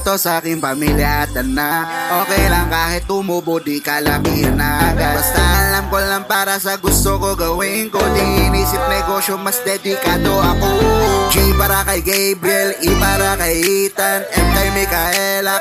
to sa aking pamilya at anak. Okay lang kahit tumubo di kalakihan na agad. Basta alam ko lang para sa gusto ko gawin ko. Di inisip negosyo, mas dedikado ako. G para kay Gabriel, E para kay Ethan, M kay Micaela,